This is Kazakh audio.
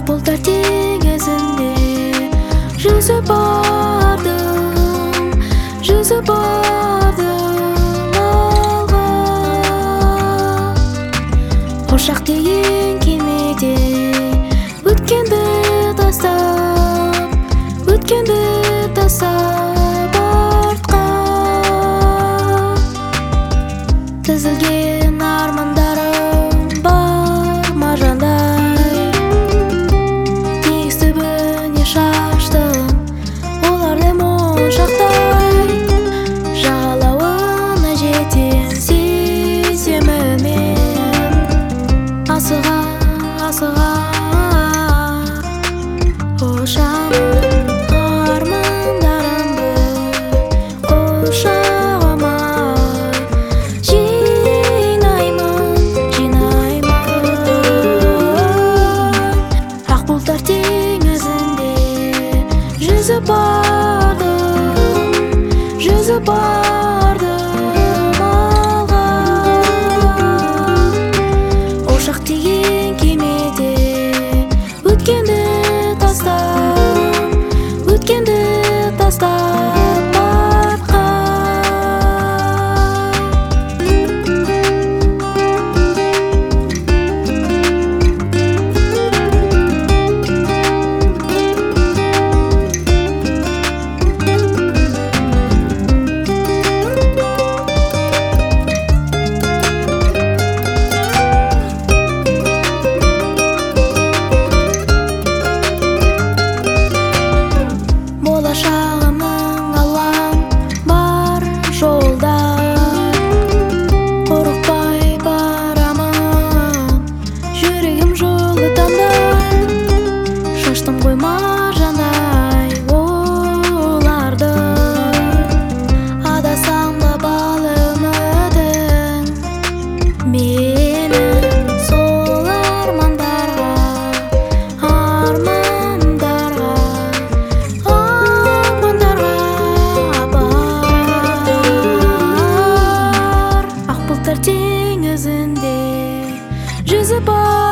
бұлттар теңізінде жүзіп бардым алға. Ошақ деген кемеде өткенді тастап артқа. Тізілген армандарым бар маржандай, теңіз түбіне шаштым оларды моншақтай. Жағалауына жетем сеземін мен, асыға ұшамын армандарымды құшағыма жинаймын. Ақ бұлттар теңізінде жүзіп бардым алға. Ошақ деген кемеде өткенді тастап артқа. Болашағымның алаң бар жолда, қорықпай барамын, жүрегім жолы таңдай. Шаштым ғой маржандай оларды, адасам да бал үмітің менің сол армандарға теңізінде жүзіп